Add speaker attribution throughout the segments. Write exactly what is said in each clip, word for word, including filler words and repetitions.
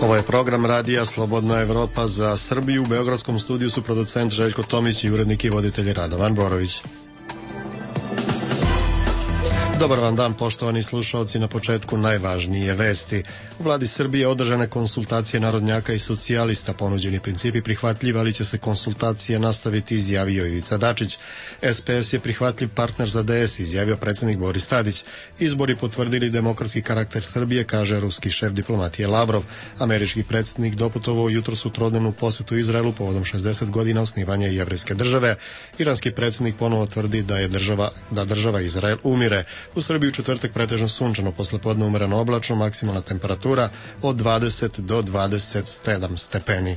Speaker 1: Ovo je program radija Slobodna Evropa za Srbiju. U beogradskom studiju su producent Željko Tomić i urednik i voditelj Radovan Borović. Dobar vam dan, poštovani slušalci, na početku najvažnije vesti. U vladi Srbije održane konsultacije narodnjaka i socijalista, ponuđeni principi prihvatljivi, ali će se konsultacije nastaviti, izjavio Ivica Dačić. S P S je prihvatljiv partner za D S, izjavio predsjednik Boris Tadić. Izbori potvrdili demokratski karakter Srbije, kaže ruski šef diplomatije Lavrov. Američki predsjednik doputovao jutros u trodnevnu posjetu Izraelu povodom šezdeset godina osnivanja jevrejske države. Iranski predsjednik ponovo tvrdi da je država, da država Izrael umire. U Srbiji u četvrtak pretežno sunčano, poslepodne umereno oblačno, maksimalna temperatura od dvadeset do dvadeset sedam stepeni.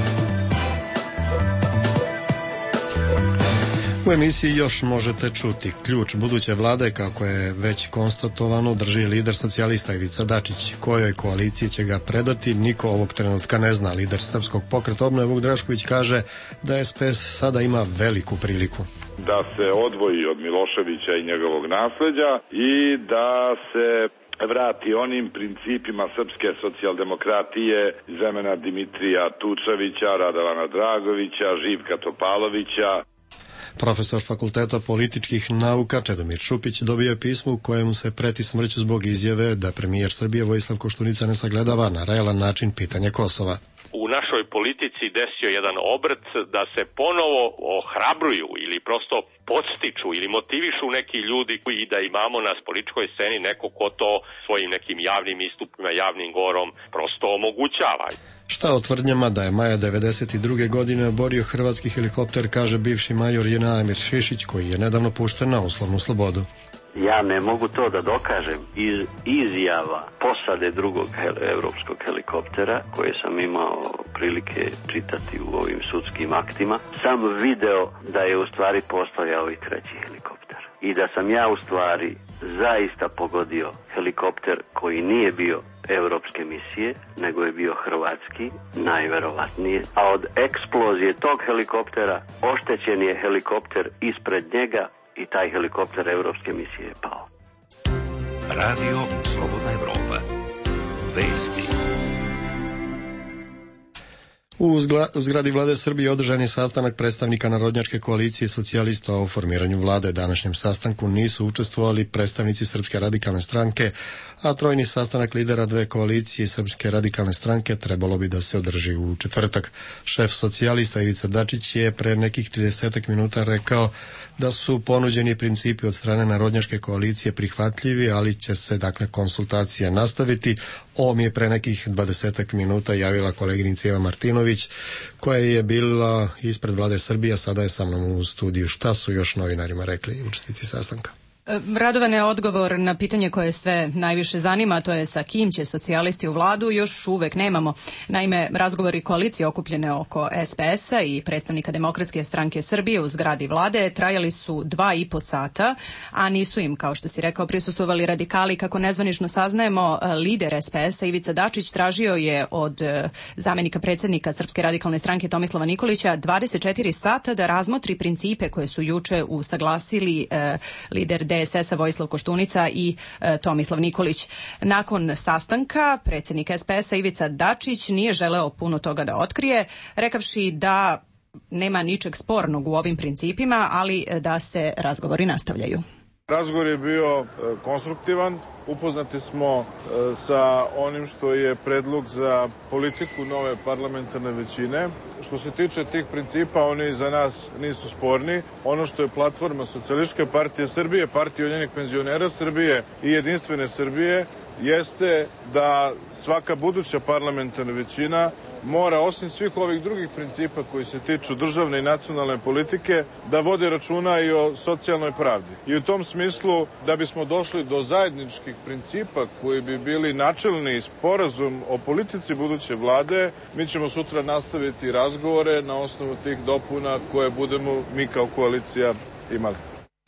Speaker 1: U emisiji još možete čuti ključ buduće vlade, kako je već konstatovano, drži lider socijalista Ivica Dačić. Kojoj koaliciji će ga predati, niko ovog trenutka ne zna. Lider Srpskog pokreta obnove Vuk Drašković kaže da S P S sada ima veliku priliku
Speaker 2: da se odvoji od Miloševića i njegovog nasleđa i da se vrati onim principima srpske socijaldemokratije iz vremena Dimitrija Tučevića, Radovana Dragovića, Živka Topalovića.
Speaker 1: Profesor Fakulteta političkih nauka Čedomir Šupić dobio je pismo u kojemu se preti smrću zbog izjave da premijer Srbije Vojislav Koštunica ne sagledava na realan način pitanje Kosova.
Speaker 3: U našoj politici desio jedan obrt da se ponovo ohrabruju ili prosto podstiču ili motivišu neki ljudi i da imamo na političkoj sceni neko ko to svojim nekim javnim istupima, javnim govorom prosto omogućava.
Speaker 1: Šta o tvrdnjama da je maja devedeset druge godine oborio hrvatski helikopter, kaže bivši major J N A Emir Šišić, koji je nedavno pušten na uslovnu slobodu.
Speaker 4: Ja ne mogu to da dokažem iz izjava posade drugog hel- evropskog helikoptera koje sam imao prilike čitati u ovim sudskim aktima. Sam video da je u stvari postojao i treći helikopter i da sam ja u stvari zaista pogodio helikopter koji nije bio evropske misije, nego je bio hrvatski, najverovatnije, a od eksplozije tog helikoptera oštećen je helikopter ispred njega i taj helikopter evropske misije je pao.
Speaker 5: Radio Slobodna Evropa. Vesti.
Speaker 1: U zgradi vlade Srbije održan je sastanak predstavnika Narodnjačke koalicije socijalista o formiranju vlade. Današnjem sastanku nisu učestvovali predstavnici Srpske radikalne stranke, a trojni sastanak lidera dve koalicije Srpske radikalne stranke trebalo bi da se održi u četvrtak. Šef socijalista Ivica Dačić je pre nekih trideset minuta rekao da su ponuđeni principi od strane Narodnjačke koalicije prihvatljivi, ali će se dakle konsultacija nastaviti. Ovo mi je pre nekih dvadesetak minuta javila koleginica Eva Martinović, koja je bila ispred vlade Srbije, sada je sa mnom u studiju. Šta su još novinarima rekli učesnici sastanka?
Speaker 6: Radovane, odgovor na pitanje koje sve najviše zanima, to je sa kim će socijalisti u vladu, još uvek nemamo. Naime, razgovori koalicije okupljene oko S P S-a i predstavnika Demokratske stranke Srbije u zgradi vlade trajali su dva i po sata, a nisu im, kao što si rekao, prisustvovali radikali. Kako nezvanično saznajemo, lider S P S-a Ivica Dačić tražio je od zamenika predsjednika Srpske radikalne stranke Tomislava Nikolića dvadeset četiri sata da razmotri principe koje su juče usaglasili eh, lider D S S-a Vojislav Koštunica i e, Tomislav Nikolić. Nakon sastanka, predsjednik S P S-a Ivica Dačić nije želeo puno toga da otkrije, rekavši da nema ničeg spornog u ovim principima, ali da se razgovori nastavljaju.
Speaker 7: Razgovor je bio e, konstruktivan. Upoznati smo e, sa onim što je predlog za politiku nove parlamentarne većine. Što se tiče tih principa, oni za nas nisu sporni. Ono što je platforma Socijalističke partije Srbije, Partije ujedinjenih penzionera Srbije i Jedinstvene Srbije jeste da svaka buduća parlamentarna većina mora, osim svih ovih drugih principa koji se tiču državne i nacionalne politike, da vode računa i o socijalnoj pravdi. I u tom smislu, da bismo došli do zajedničkih principa koji bi bili načelni sporazum o politici buduće vlade, mi ćemo sutra nastaviti razgovore na osnovu tih dopuna koje budemo mi kao koalicija imali.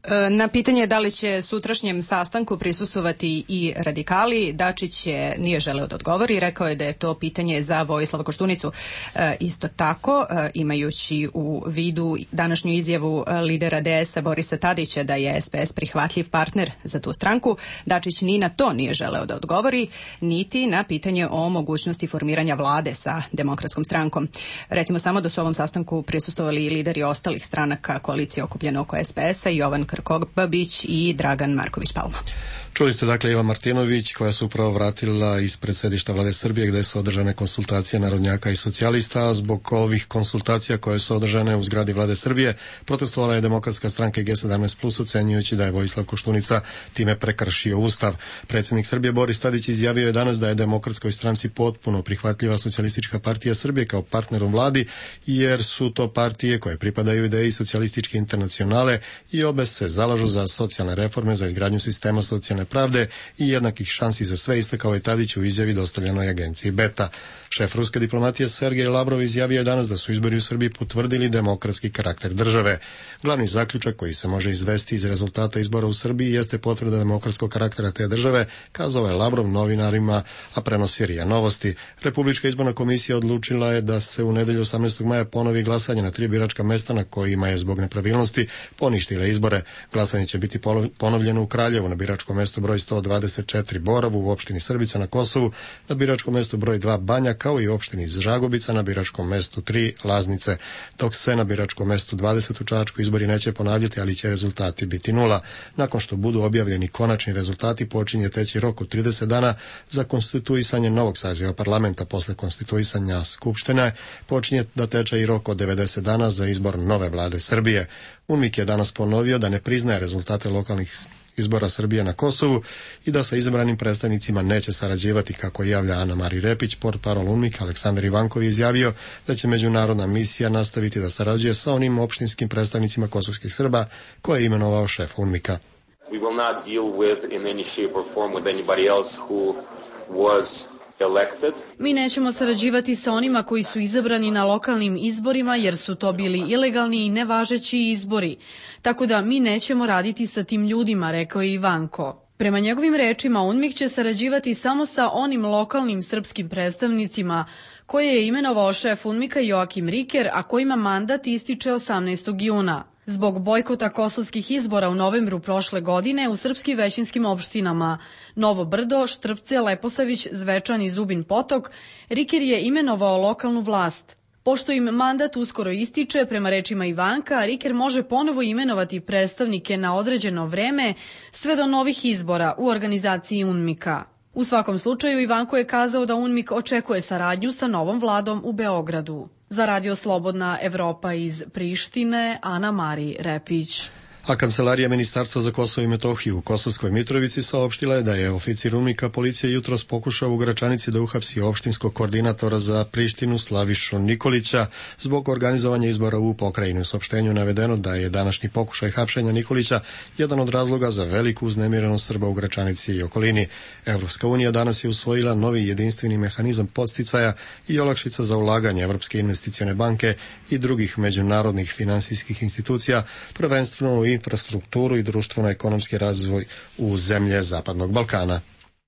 Speaker 6: Na pitanje da li će sutrašnjem sastanku prisustvovati i radikali, Dačić je nije želeo da odgovori. Rekao je da je to pitanje za Vojislava Koštunicu. E, isto tako, e, imajući u vidu današnju izjavu lidera D S-a Borisa Tadića da je S P S prihvatljiv partner za tu stranku, Dačić ni na to nije želeo da odgovori, niti na pitanje o mogućnosti formiranja vlade sa Demokratskom strankom. Recimo samo da su ovom sastanku prisustvovali i lideri ostalih stranaka koalicije okupljene oko S P S-a, Jovan Krkobabić i Dragan Marković Palma.
Speaker 1: Čuli ste dakle Iva Martinović koja se upravo vratila ispred sedišta Vlade Srbije gde su održane konsultacije narodnjaka i socijalista. Zbog ovih konsultacija koje su održane u zgradi Vlade Srbije protestovala je Demokratska stranka i G sedamnaest plus, ocenjujući da je Vojislav Koštunica time prekršio Ustav. Predsjednik Srbije Boris Tadić izjavio je danas da je Demokratskoj stranci potpuno prihvatljiva Socijalistička partija Srbije kao partner u vladi, jer su to partije koje pripadaju ideji socijalističke internacionale i obe se zalažu za socijalne reforme, za izgradnju sistema socijalne pravde i jednakih šansi za sve, istakao je Tadić u izjavi dostavljenoj agenciji Beta. Šef ruske diplomatije Sergej Lavrov izjavio je danas da su izbori u Srbiji potvrdili demokratski karakter države. Glavni zaključak koji se može izvesti iz rezultata izbora u Srbiji jeste potvrda demokratskog karaktera te države, kazao je Lavrov novinarima, a prenosi RIA Novosti. Republička izborna komisija odlučila je da se u nedelju osamnaestog maja ponovi glasanje na tri biračka mesta na kojima je zbog nepravilnosti poništile izbore. Glasanje će biti ponovljeno u Kraljevu na biračkom mestu broj sto dvadeset četiri Borovu u opštini Srbica na Kosovu, na biračkom mestu broj dva Banja, kao i u opštini Žagubica na biračkom mestu tri Laznice, dok se na biračkom mestu dvadeset u Čačku izbori neće ponavljati, ali će rezultati biti nula. Nakon što budu objavljeni konačni rezultati, počinje teći rok od trideset dana za konstituisanje novog saziva parlamenta. Posle konstituisanja Skupštine počinje da teče i rok od devedeset dana za izbor nove vlade Srbije. UNMIK je danas ponovio da ne priznaje rezultate lokalnih izbora Srbije na Kosovu i da sa izabranim predstavnicima neće sarađivati, kako javlja Ana Mari Repić. Portparol UNMIK Aleksandar Ivankov je izjavio da će međunarodna misija nastaviti da sarađuje sa onim opštinskim predstavnicima kosovskih Srba koje je imenovao šef UNMIK-a.
Speaker 8: We will not deal with in any shape or form with anybody else who was elected.
Speaker 9: Mi nećemo sarađivati sa onima koji su izabrani na lokalnim izborima jer su to bili ilegalni i nevažeći izbori. Tako da mi nećemo raditi sa tim ljudima, rekao je Ivanko. Prema njegovim rečima, UNMIK će sarađivati samo sa onim lokalnim srpskim predstavnicima koje je imenovao šef UNMIK-a Joakim Riker, a kojima mandat ističe osamnaestog juna. Zbog bojkota kosovskih izbora u novembru prošle godine u srpskim većinskim opštinama Novo Brdo, Štrpce, Leposavić, Zvečan i Zubin Potok, Riker je imenovao lokalnu vlast. Pošto im mandat uskoro ističe, prema rečima Ivanka, Riker može ponovo imenovati predstavnike na određeno vreme sve do novih izbora u organizaciji UNMIK-a. U svakom slučaju, Ivanko je kazao da UNMIK očekuje saradnju sa novom vladom u Beogradu. Za Radio Slobodna Evropa iz Prištine, Ana Mari Repić.
Speaker 1: A Kancelarija Ministarstva za Kosovo i Metohiju u Kosovskoj Mitrovici saopštila je da je oficir UNMIK-a policije jutros pokušao u Gračanici da uhapsi opštinskog koordinatora za Prištinu Slavišu Nikolića zbog organizovanja izbora u pokrajini. U saopštenju navedeno da je današnji pokušaj hapšenja Nikolića jedan od razloga za veliku uznemirenost Srba u Gračanici i okolini. Evropska unija danas je usvojila novi jedinstveni mehanizam podsticaja i olakšica za ulaganje Evropske investicione banke i drugih međunarodnih finansijskih institucija, prvenstveno u infrastrukturu i društveno-ekonomski razvoj u zemlje Zapadnog Balkana.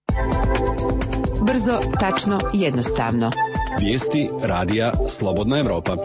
Speaker 10: Brzo, tačno, jednostavno.
Speaker 11: Vijesti radija Slobodna Evropa.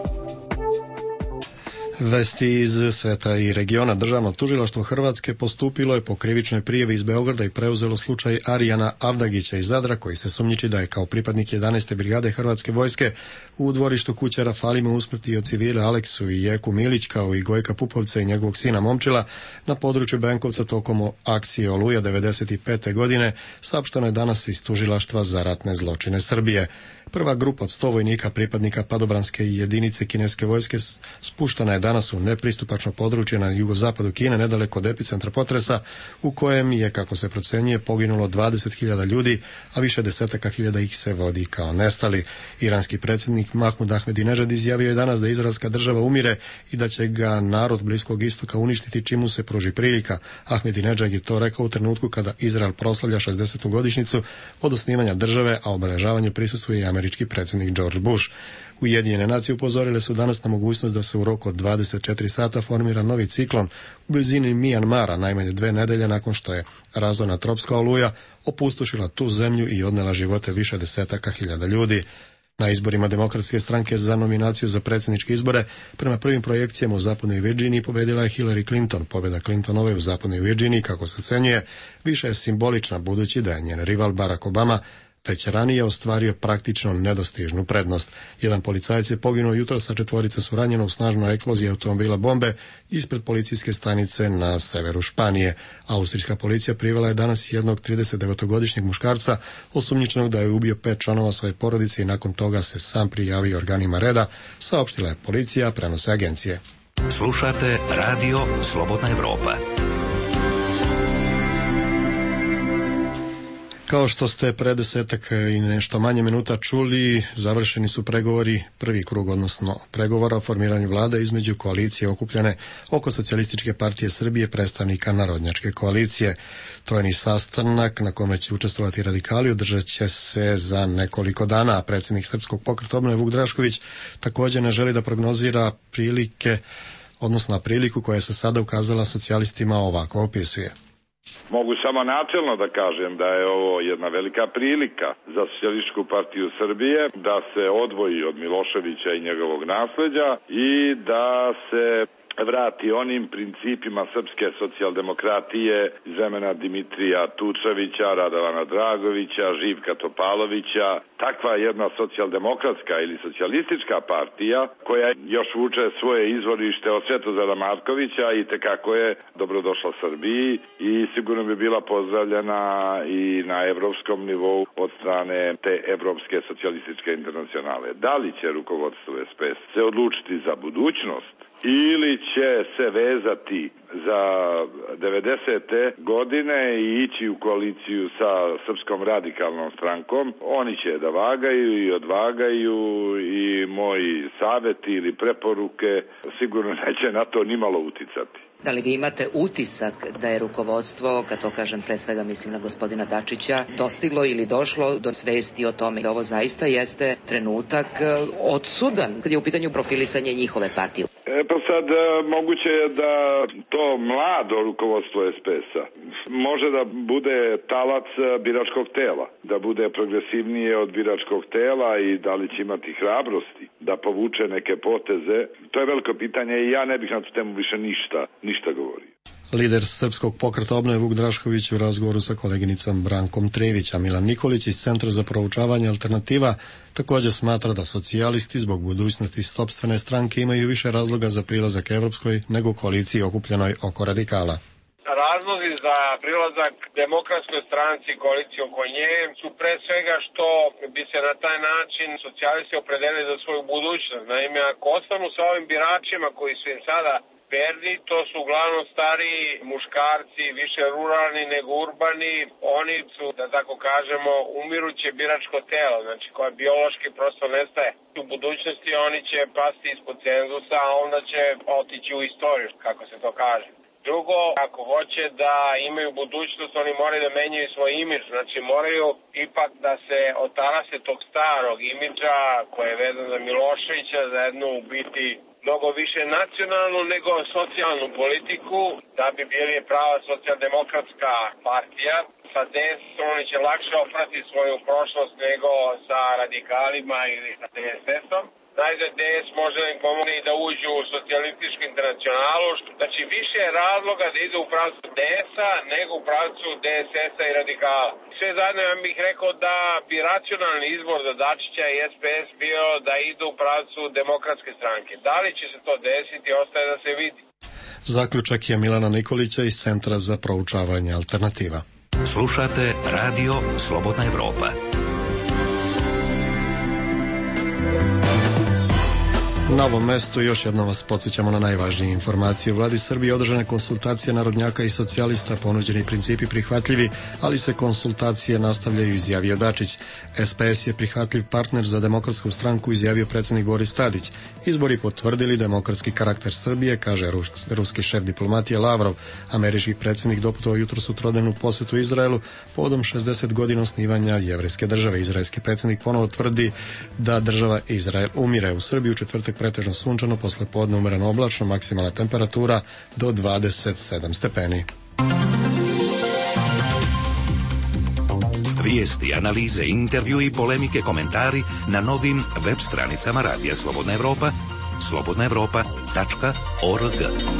Speaker 1: Vesti iz sveta i regiona. Državno tužilaštvo Hrvatske postupilo je po krivičnoj prijavi iz Beograda i preuzelo slučaj Arijana Avdagića iz Zadra, koji se sumnjiči da je kao pripadnik jedanaeste brigade Hrvatske vojske u dvorištu kuće Rafalima usmrtio civile Aleksu i Jeku Milić, kao i Gojka Pupovca i njegovog sina Momčila na području Benkovca tokom akcije Oluja devedeset pete godine, saopšteno je danas iz tužilaštva za ratne zločine Srbije. Prva grupa od sto vojnika pripadnika padobranske jedinice kineske vojske spuštana je danas u nepristupačno područje na jugozapadu Kine, nedaleko od epicentra potresa, u kojem je, kako se procenjuje, poginulo dvadeset hiljada ljudi, a više desetaka hiljada ih se vodi kao nestali. Iranski predsjednik Mahmud Ahmedinejad izjavio je danas da izraelska država umire i da će ga narod Bliskog istoka uništiti čim mu se pruži prilika. Ahmedinejad je to rekao u trenutku kada Izrael proslavlja šezdesetu godišnjicu od osnivanja države, a obeležavanje prisustvuje i američki američki predsjednik George Bush. Ujedinjene nacije upozorile su danas na mogućnost da se u roku od dvadeset četiri sata formira novi ciklon u blizini Mijanmara, najmanje dve nedelje nakon što je razorna tropska oluja opustošila tu zemlju i odnela živote više desetaka hiljada ljudi. Na izborima Demokratske stranke za nominaciju za predsjedničke izbore prema prvim projekcijama u zapadnoj Virginiji pobedila je Hillary Clinton. Pobjeda Clintonove u zapadnoj Virginiji, kako se ocenjuje, više je simbolična budući da je njen rival Barack Obama već ranije ostvario praktično nedostižnu prednost. Jedan policajac je poginuo jutros, a četvorica su ranjena u snažnoj eksploziji automobila bombe ispred policijske stanice na severu Španije. Austrijska policija privela je danas jednog tridesetdevetogodišnjeg muškarca osumnjičenog da je ubio pet članova svoje porodice i nakon toga se sam prijavio organima reda, saopštila je policija, prenose agencije.
Speaker 5: Slušate Radio Slobodna Evropa.
Speaker 1: Kao što ste pre desetak i nešto manje minuta čuli, završeni su pregovori, prvi krug, odnosno pregovora o formiranju vlade između koalicije okupljene oko Socijalističke partije Srbije, predstavnika Narodnjačke koalicije. Trojni sastanak na kome će učestvovati radikali održat će se za nekoliko dana, a predsjednik Srpskog pokreta obnove Vuk Drašković također ne želi da prognozira prilike, odnosno priliku koja se sada ukazala socijalistima, ovako opisuje.
Speaker 2: Mogu samo načelno da kažem da je ovo jedna velika prilika za Socijalističku partiju Srbije da se odvoji od Miloševića i njegovog nasleđa i da se vrati onim principima srpske socijaldemokratije iz vremena Dimitrija Tucovića, Radovana Dragovića, Živka Topalovića. Takva jedna socijaldemokratska ili socijalistička partija koja još vuče svoje izvorište od Svetozara Markovića i tekako je dobrodošla Srbiji i sigurno bi bila pozdravljena i na evropskom nivou od strane te Evropske socijalističke internacionale. Da li će rukovodstvo es pe es se odlučiti za budućnost ili će se vezati za devedesete godine i ići u koaliciju sa Srpskom radikalnom strankom, oni će da vagaju i odvagaju i moji savjeti ili preporuke sigurno neće na to nimalo uticati.
Speaker 12: Da li vi imate utisak da je rukovodstvo, kad to kažem pre svega mislim na gospodina Dačića, dostiglo ili došlo do svesti o tome da ovo zaista jeste trenutak odsudan kad je u pitanju profilisanje njihove partije?
Speaker 2: E, pa sad moguće je da to mlado rukovodstvo es pe es-a može da bude talac biračkog tela, da bude progresivnije od biračkog tela i da li će imati hrabrosti da povuče neke poteze. To je veliko pitanje i ja ne bih na tu temu više ništa, ništa govorio.
Speaker 1: Lider Srpskog pokreta obnove Vuk Drašković u razgovoru sa koleginicom Brankom Trević, a Milan Nikolić iz Centra za proučavanje alternativa također smatra da socijalisti zbog budućnosti sopstvene stranke imaju više razloga za prilazak Evropskoj nego koaliciji okupljenoj oko radikala.
Speaker 13: Razlozi za prilazak Demokratskoj stranci i koaliciji oko nje su pre svega što bi se na taj način socijalisti opredelili za svoju budućnost. Naime, ako ostanu sa ovim biračima koji su im sada verni, to su uglavnom stariji muškarci, više ruralni nego urbani, oni su, da tako kažemo, umiruće biračko telo, znači koje biološki prosto nestaje. U budućnosti oni će pasti ispod cenzusa, a onda će otići u istoriju, kako se to kaže. Drugo, ako hoće da imaju budućnost, oni moraju da menjaju svoj imidž, znači moraju ipak da se otarase tog starog imidža koji je vezan za Miloševića, za jednu u biti mnogo više nacionalnu nego socijalnu politiku, da bi bili prava socijaldemokratska partija. Sa de esom oni će lakše oprati svoju prošlost nego sa radikalima ili sa de es esom. Najzad de es može da im pomogne i da uđu u socijalističku internacionalu, znači više je razloga da ide u pravcu de esa nego u pravcu de es esa i radikala. Sve zajedno ja bih rekao da bi racionalni izbor za Dačića i es pe es bio da ide u pravcu Demokratske stranke. Da li će se to desiti, ostaje da se vidi.
Speaker 1: Zaključak je Milana Nikolića iz Centra za proučavanje alternativa.
Speaker 5: Slušate Radio Slobodna Evropa.
Speaker 1: Na ovom mestu još jednom vas podsjećamo na najvažnije informacije. U vladi Srbije održane konsultacije narodnjaka i socijalista, ponuđeni principi prihvatljivi, ali se konsultacije nastavljaju, izjavio Dačić. S P S je prihvatljiv partner za Demokratsku stranku, izjavio predsjednik Boris Tadić. Izbori potvrdili demokratski karakter Srbije, kaže ruski šef diplomatije Lavrov. Američki predsjednik doputovao jutros u trodnevnu posetu Izraelu povodom šezdeset godina osnivanja jevrejske države. Izraelski predsjednik ponovo tvrdi da država Izrael umire. U Srbiji u četvrtak pretežno sunčano, posle podne umereno oblačno, maksimalna temperatura do dvadeset sedam stepeni.
Speaker 5: Vijesti, analize, intervju i polemike, komentari na novim web stranicama Radija Slobodna Evropa, slobodna evropa tačka org.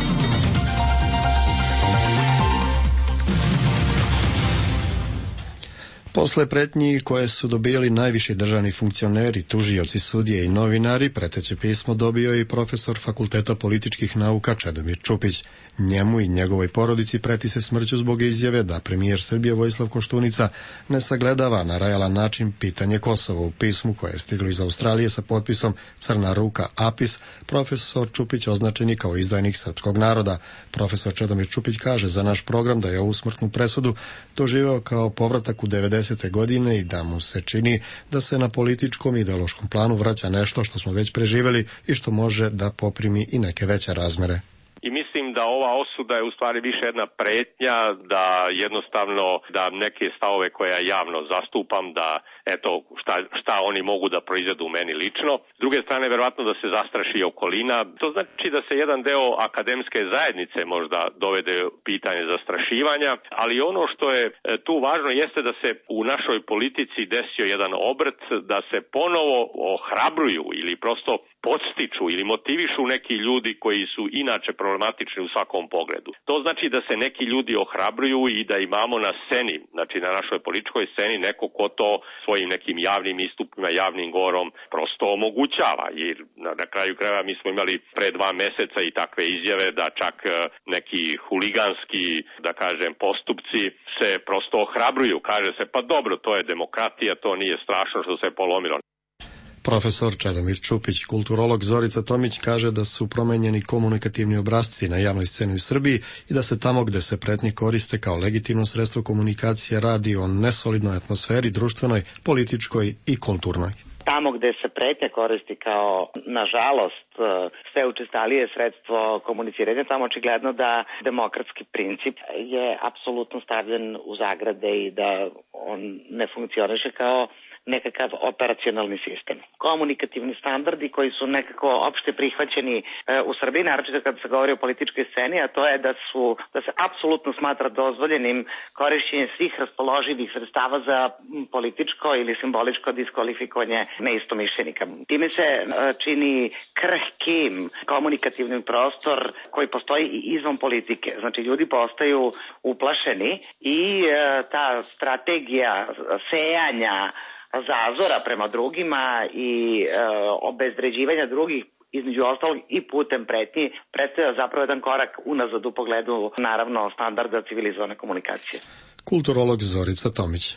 Speaker 1: Posle pretnji koje su dobijali najviši državni funkcioneri, tužioci, sudije i novinari, preteće pismo dobio i profesor Fakulteta političkih nauka Čedomir Čupić. Njemu i njegovoj porodici preti se smrću zbog izjave da premijer Srbije Vojislav Koštunica ne sagledava na realan način pitanje Kosova. U pismu koje je stiglo iz Australije sa potpisom Crna ruka Apis, profesor Čupić označen je kao izdajnik srpskog naroda. Profesor Čedomir Čupić kaže za naš program da je ovu smrtnu presudu doživeo kao povratak u devedesete godine i da mu se čini da se na političkom i ideološkom planu vraća nešto što smo već preživeli i što može da poprimi i neke veće razmere.
Speaker 3: I mislim da ova osuda je u stvari više jedna pretnja, da jednostavno da neke stavove koje ja javno zastupam, da eto šta, šta oni mogu da proizvedu u meni lično. S druge strane, verovatno da se zastraši okolina. To znači da se jedan deo akademske zajednice možda dovede pitanje zastrašivanja, ali ono što je tu važno jeste da se u našoj politici desio jedan obrt, da se ponovo ohrabruju ili prosto podstiču ili motivišu neki ljudi koji su inače problematični u svakom pogledu. To znači da se neki ljudi ohrabruju i da imamo na sceni, znači na našoj političkoj sceni, neko ko to svojim nekim javnim istupima, javnim govorom prosto omogućava. Jer na, na kraju krajeva mi smo imali pre dva meseca i takve izjave da čak neki huliganski, da kažem, postupci se prosto ohrabruju. Kaže se, pa dobro, to je demokratija, to nije strašno što se polomilo.
Speaker 1: Profesor Čedomir Čupić. Kulturolog Zorica Tomić kaže da su promenjeni komunikativni obrasci na javnoj sceni u Srbiji i da se tamo gde se pretnje koriste kao legitimno sredstvo komunikacije radi o nesolidnoj atmosferi, društvenoj, političkoj i kulturnoj.
Speaker 14: Tamo gde se pretnja koristi kao, nažalost, sve učestalije sredstvo komuniciranja, tamo očigledno da demokratski princip je apsolutno stavljen u zagrade i da on ne funkcioniše kao nekakav operacionalni sistem. Komunikativni standardi koji su nekako opšte prihvaćeni e, u Srbiji, naročito kad se govori o političkoj sceni, a to je da su da se apsolutno smatra dozvoljenim korišćenje svih raspoloživih sredstava za političko ili simboličko diskvalifikovanje neistomišljenika. Time se e, čini krhkim komunikativni prostor koji postoji i izvan politike. Znači, ljudi postaju uplašeni i e, ta strategija sejanja zazora prema drugima i e, obezvređivanja drugih, između ostalog i putem pretnji, predstavlja zapravo jedan korak unazad u pogledu, naravno, standarda civilizovane komunikacije.
Speaker 1: Kulturolog Zorica Tomić.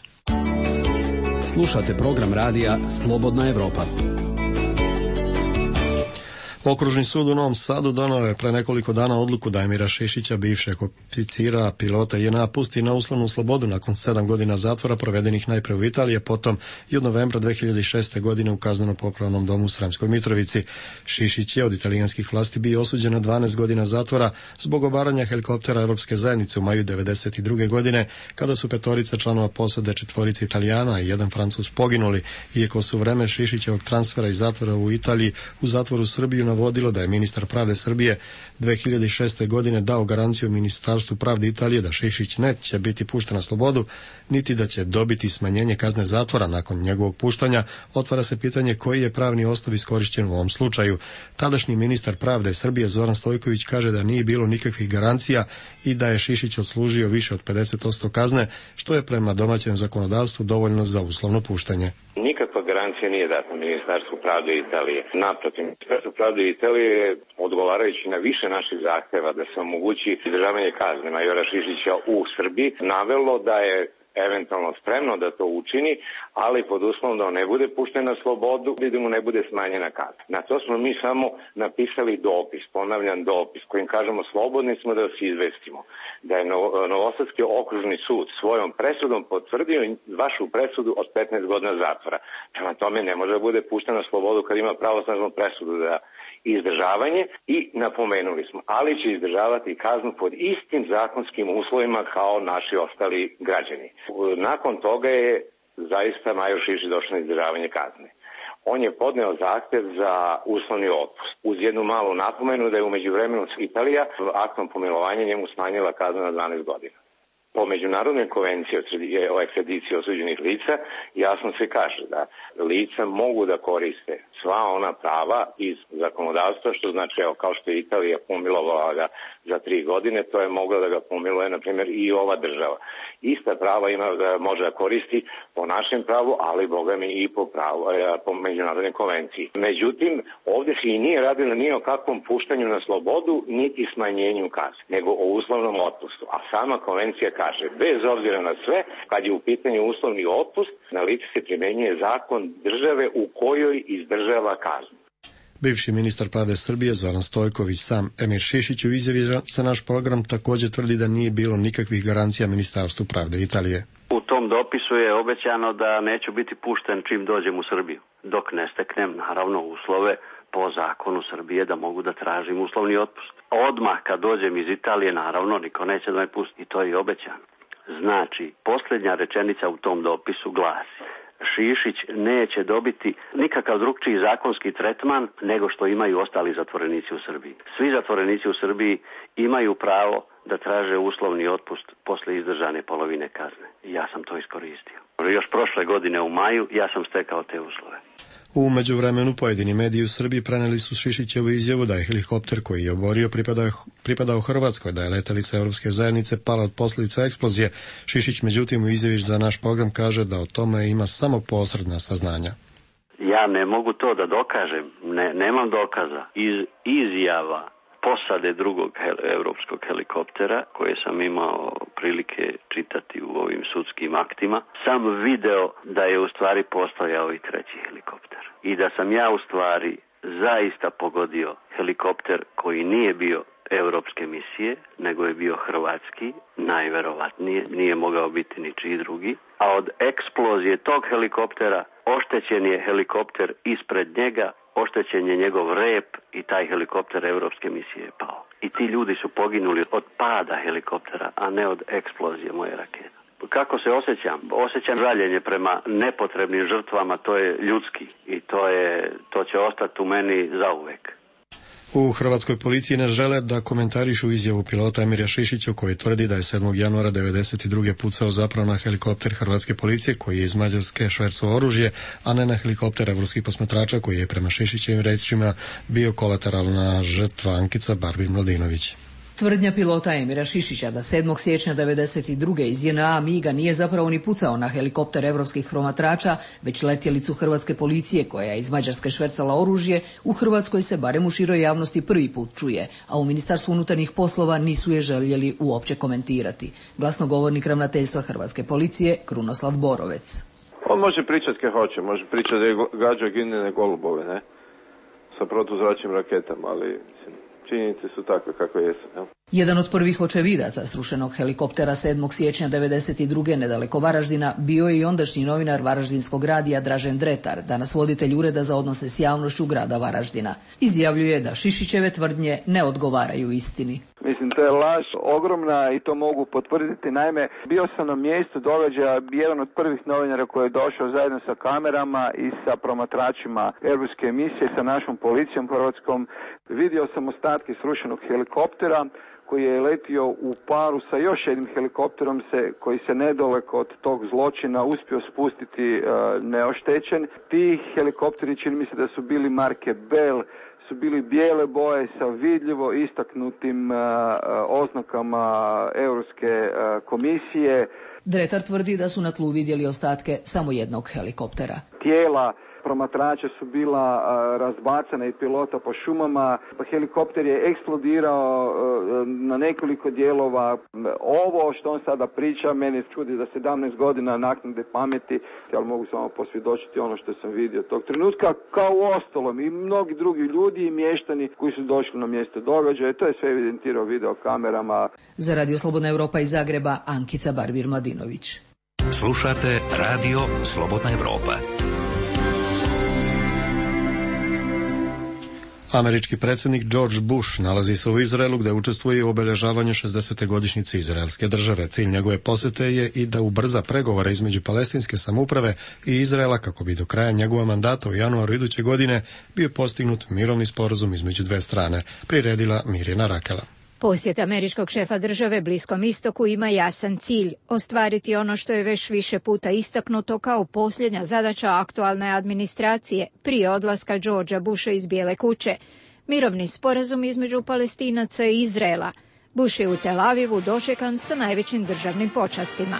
Speaker 11: Slušate program radija Slobodna Evropa.
Speaker 1: Okružni sud u Novom Sadu donao je pre nekoliko dana odluku da Emira Šišića, bivšeg oficira pilota J N A, pusti na uslovnu slobodu nakon sedam godina zatvora provedenih najpre u Italiji, potom i od novembra dve hiljade šeste. godine u kazneno-popravnom domu u Sremskoj Mitrovici. Šišić je od italijanskih vlasti bio osuđen na dvanaest godina zatvora zbog obaranja helikoptera Evropske zajednice u maju devedeset druge. godine, kada su petorica članova posade, četvorica Italijana i jedan Francuz poginuli, iako su vreme Šišićevog transfera iz zatvora u Italiji u zatvoru u Srbiju na vodilo da je ministar pravde Srbije dve hiljade šeste. godine dao garanciju Ministarstvu pravde Italije da Šišić neće biti pušten na slobodu, niti da će dobiti smanjenje kazne zatvora nakon njegovog puštanja, otvara se pitanje koji je pravni osnov iskorišćen u ovom slučaju. Tadašnji ministar pravde Srbije Zoran Stojković kaže da nije bilo nikakvih garancija i da je Šišić odslužio više od pedeset posto kazne, što je prema domaćem zakonodavstvu dovoljno za uslovno puštanje.
Speaker 15: Nikakva garancija nije data Ministarstvu pravde Italije. Naprotiv, Ministarstvo pravde Italije je, odgovarajući na više naših zahteva da se omogući izdržavanje kazne majora Šišića u Srbiji, navelo da je eventualno spremno da to učini, ali pod uslovom da on ne bude pušten na slobodu i da mu ne bude smanjena kazna. Na to smo mi samo napisali dopis, ponavljam dopis, kojim kažemo slobodni smo da vas izvestimo da je Novosadski okružni sud svojom presudom potvrdio vašu presudu od petnaest godina zatvora. Prema tome ne može da bude pušten na slobodu kad ima pravosnažnu presudu za izdržavanje i napomenuli smo, ali će izdržavati kaznu pod istim zakonskim uslovima kao naši ostali građani. Nakon toga je zaista Majo Šišić došao na izdržavanje kazne. On je podneo zahtev za uslovni otpust. Uz jednu malu napomenu da je u međuvremenu Italija aktom pomilovanja njemu smanjila kaznu na dvanaest godina. Po međunarodnoj konvenciji o ekstradiciji osuđenih lica jasno se kaže da lica mogu da koriste sva ona prava iz zakonodavstva, što znači, evo, kao što je Italija pomilovala ga za tri godine, to je mogla da ga pomiluje, na primjer, i ova država. Ista prava ima da može da koristi po našem pravu, ali, boga mi, i po pravu, po međunarodnoj konvenciji. Međutim, ovdje se i nije radilo ni o kakvom puštanju na slobodu, niti smanjenju kazne, nego o uslovnom otpustu. A sama konvencija kaže, bez obzira na sve, kad je u pitanju uslovni otpust, na lice se primenjuje zakon države u kojoj izdržava kaznu.
Speaker 1: Bivši ministar pravde Srbije Zoran Stojković, sam Emir Šišić u izjavi za naš program također tvrdi da nije bilo nikakvih garancija Ministarstvu pravde Italije.
Speaker 4: U tom dopisu je obećano da neću biti pušten čim dođem u Srbiju, dok ne steknem naravno uslove po zakonu Srbije da mogu da tražim uslovni otpust. Odmah kad dođem iz Italije, naravno, niko neće da me pusti i to je obećano. Znači, posljednja rečenica u tom dopisu glasi: Šišić neće dobiti nikakav drugčiji zakonski tretman nego što imaju ostali zatvorenici u Srbiji. Svi zatvorenici u Srbiji imaju pravo da traže uslovni otpust posle izdržane polovine kazne. Ja sam to iskoristio. Još prošle godine u maju ja sam stekao te uslove.
Speaker 1: U međuvremenu pojedini mediji u Srbiji preneli su Šišićevu izjavu da je helikopter koji je oborio pripadao, pripadao Hrvatskoj, da je letelica Europske zajednice pala od posljedica eksplozije. Šišić međutim u izjavi za naš program kaže da o tome ima samo posredna saznanja.
Speaker 4: Ja ne mogu to da dokažem, ne, nemam dokaza. Iz izjava posade drugog hel, europskog helikoptera, koje sam imao prilike čitati u ovim sudskim aktima, sam video da je u stvari postojao i treći helikopter. I da sam ja u stvari zaista pogodio helikopter koji nije bio europske misije, nego je bio hrvatski, najverovatnije, nije mogao biti ničiji drugi, a od eksplozije tog helikoptera oštećen je helikopter ispred njega, oštećen je njegov rep i taj helikopter europske misije je pao. I ti ljudi su poginuli od pada helikoptera, a ne od eksplozije moje rakete. Kako se osjećam? Osjećam žaljenje prema nepotrebnim žrtvama, to je ljudski i to je, to će ostati u meni zauvek.
Speaker 1: U hrvatskoj policiji ne žele da komentarišu izjavu pilota Emira Šišića koji tvrdi da je sedmog januara devedeset druge pucao zapravo na helikopter hrvatske policije koji je iz Mađarske švercovao oružje, a ne na helikopter evropskih posmatrača koji je prema Šišićevim rečima bio kolateralna žrtva Ankica Barbin Mladinović.
Speaker 16: Tvrdnja pilota Emira Šišića da sedmog siječnja devedeset druge iz J N A Miga nije zapravo ni pucao na helikopter evropskih promatrača, već letjelicu hrvatske policije koja je iz Mađarske švercala oružje, u Hrvatskoj se barem u široj javnosti prvi put čuje, a u Ministarstvu unutarnjih poslova nisu je željeli uopće komentirati. Glasnogovornik ravnateljstva hrvatske policije Krunoslav Borovec.
Speaker 7: On može pričati kaj hoće, može pričati da je gađao ginene golubove, ne? Sa protuzračnim raketama, ali mislim, činjenice su takve kakve jesu, ne?
Speaker 16: Jedan od prvih očevidaca srušenog helikoptera sedmog siječnja devedeset druge nedaleko Varaždina bio je i ondašnji novinar Varaždinskog radija Dražen Dretar, danas voditelj Ureda za odnose s javnošću grada Varaždina. Izjavljuje da Šišićeve tvrdnje ne odgovaraju istini.
Speaker 17: Mislim, to je laž ogromna i to mogu potvrditi. Naime, bio sam na mjestu događaja, jedan od prvih novinara koji je došao zajedno sa kamerama i sa promatračima europske emisije, sa našom policijom hrvatskom. Vidio sam ostatke srušenog helikoptera koji je letio u paru sa još jednim helikopterom se, koji se nedaleko od tog zločina uspio spustiti uh, neoštećen. Ti helikopteri, čini mi se da su bili marke Bell, su bili bijele boje sa vidljivo istaknutim uh, oznakama Europske uh, komisije.
Speaker 16: Dretar tvrdi da su na tlu vidjeli ostatke samo jednog helikoptera.
Speaker 17: Tijela promatrača su bila razbacana i pilota po šumama. Helikopter je eksplodirao na nekoliko dijelova. Ovo što on sada priča, meni čudi za sedamnaest godina naknade pameti, ali mogu samo posvjedočiti ono što sam vidio tog trenutka, kao u ostalom i mnogi drugi ljudi i mještani koji su došli na mjesto događaja. To je sve evidentirao videokamerama.
Speaker 16: Za Radio Slobodna Evropa iz Zagreba, Ankica Barbir-Mladinović.
Speaker 5: Slušate Radio Slobodna Evropa.
Speaker 1: Američki predsjednik George Bush nalazi se u Izraelu gdje učestvuje u obilježavanju šezdesete godišnjice izraelske države. Cilj njegove posjete je i da ubrza pregovore između palestinske samouprave i Izraela kako bi do kraja njegova mandata u januaru iduće godine bio postignut mirovni sporazum između dve strane, priredila Mirjana Rakela.
Speaker 18: Posjet američkog šefa države Bliskom istoku ima jasan cilj – ostvariti ono što je već više puta istaknuto kao posljednja zadaća aktualne administracije prije odlaska Georgea Busha iz Bijele kuće. Mirovni sporazum između Palestinaca i Izraela. Bush je u Tel Avivu dočekan sa najvećim državnim počastima.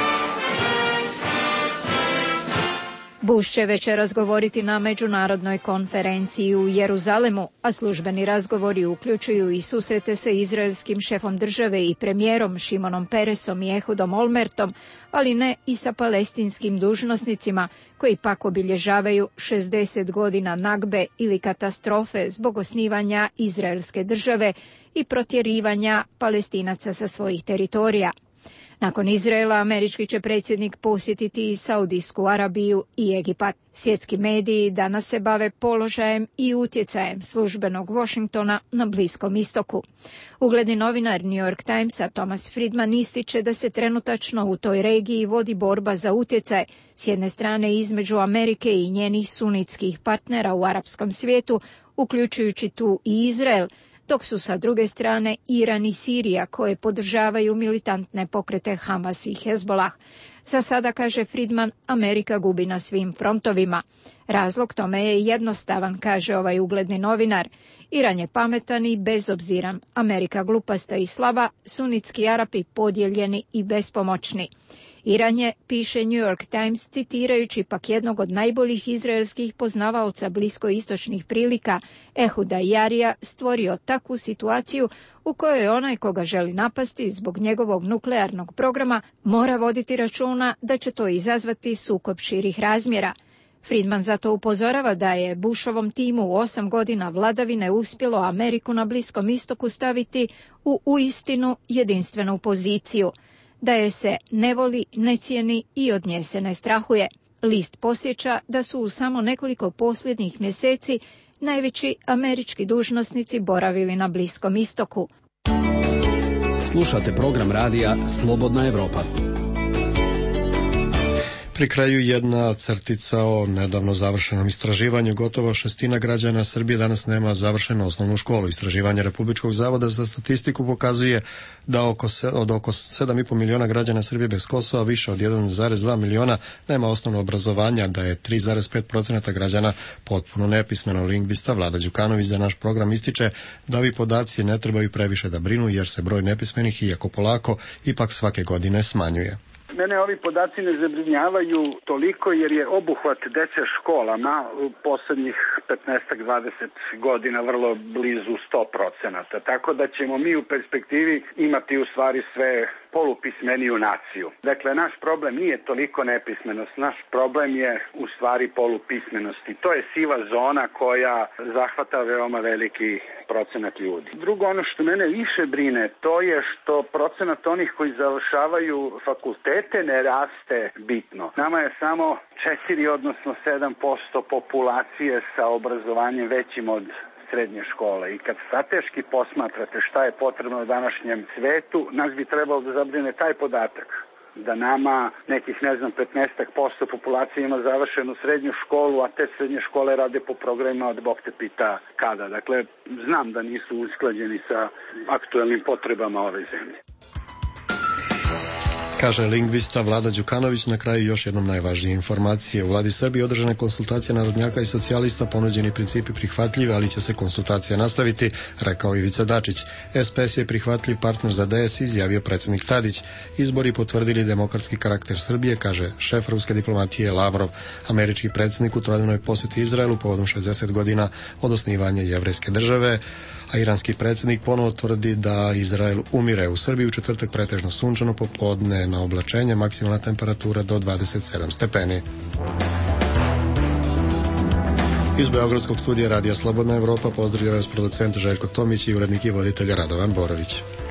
Speaker 18: Bush će večeras govoriti na međunarodnoj konferenciji u Jeruzalemu, a službeni razgovori uključuju i susrete sa izraelskim šefom države i premijerom Šimonom Peresom i Ehudom Olmertom, ali ne i sa palestinskim dužnosnicima koji pak obilježavaju šezdeset godina nagbe ili katastrofe zbog osnivanja izraelske države i protjerivanja Palestinaca sa svojih teritorija. Nakon Izraela, američki će predsjednik posjetiti i Saudijsku Arabiju i Egipat. Svjetski mediji danas se bave položajem i utjecajem službenog Washingtona na Bliskom istoku. Ugledni novinar New York Timesa Thomas Friedman ističe da se trenutačno u toj regiji vodi borba za utjecaj, s jedne strane između Amerike i njenih sunitskih partnera u arapskom svijetu, uključujući tu i Izrael, dok su sa druge strane Iran i Sirija koje podržavaju militantne pokrete Hamas i Hezbolah. Za sada, kaže Friedman, Amerika gubi na svim frontovima. Razlog tome je jednostavan, kaže ovaj ugledni novinar. Iran je pametan i bezobziran, Amerika glupasta i slaba, sunitski Arapi podijeljeni i bespomoćni. Iran je, piše New York Times, citirajući pak jednog od najboljih izraelskih poznavaoca bliskoistočnih prilika, Ehuda Jarija, stvorio takvu situaciju u kojoj onaj koga želi napasti zbog njegovog nuklearnog programa mora voditi računa da će to izazvati sukob širih razmjera. Friedman zato upozorava da je Bushovom timu u osam godina vladavine uspjelo Ameriku na Bliskom istoku staviti u uistinu jedinstvenu poziciju, da je se ne voli, ne cijeni i od nje se ne strahuje. List posjeća da su u samo nekoliko posljednjih mjeseci najveći američki dužnosnici boravili na Bliskom istoku.
Speaker 11: Slušate program radija Slobodna Evropa.
Speaker 1: Pri kraju jedna crtica o nedavno završenom istraživanju. Gotovo šestina građana Srbije danas nema završenu osnovnu školu. Istraživanje Republičkog zavoda za statistiku pokazuje da oko, od oko sedam i pol miliona građana Srbije bez Kosova više od jedan zarez dva miliona nema osnovno obrazovanja, da je tri zarez pet posto građana potpuno nepismeno. Lingvista Vlada Đukanović za naš program ističe da ovi podaci ne trebaju previše da brinu jer se broj nepismenih, iako polako, ipak svake godine smanjuje.
Speaker 19: Mene ovi podaci ne zabrinjavaju toliko jer je obuhvat dece školama u posljednjih petnaest do dvadeset godina vrlo blizu sto procenata. Tako da ćemo mi u perspektivi imati u stvari sve polupismeniju naciju. Dakle, naš problem nije toliko nepismenost, naš problem je u stvari polupismenost i to je siva zona koja zahvata veoma veliki procenat ljudi. Drugo, ono što mene više brine, to je što procenat onih koji završavaju fakultete ne raste bitno. Nama je samo četiri odnosno sedam posto populacije sa obrazovanjem većim od srednje škole. I kad strateški posmatrate šta je potrebno u današnjem svetu, nas bi trebalo da zabrine taj podatak. Da nama nekih, ne znam, petnaest posto populacije ima završenu srednju školu, a te srednje škole rade po programima od Bog te pita kada. Dakle, znam da nisu usklađeni sa aktuelnim potrebama ove zemlje.
Speaker 1: Kaže lingvista Vlada Đukanović. Na kraju još jednom najvažnije informacije. U vladi Srbije održane konsultacije narodnjaka i socijalista, ponuđeni principi prihvatljivi, ali će se konsultacija nastaviti, rekao Ivica Dačić. S P S je prihvatljiv partner za D S, izjavio predsjednik Tadić. Izbori potvrdili demokratski karakter Srbije, kaže šef ruske diplomatije Lavrov. Američki predsjednik u trojednevnoj posjeti Izraelu povodom šezdeset godina od osnivanja jevrejske države, a iranski predsjednik ponovo tvrdi da Izrael umire. U Srbiji u četvrtak pretežno sunčano, popodne na oblačenje, maksimalna temperatura do dvadeset sedam stepeni. Iz Beogradskog studija Radija Slobodna Evropa pozdravlja vas producent Željko Tomić i urednik i voditelj Radovan Borović.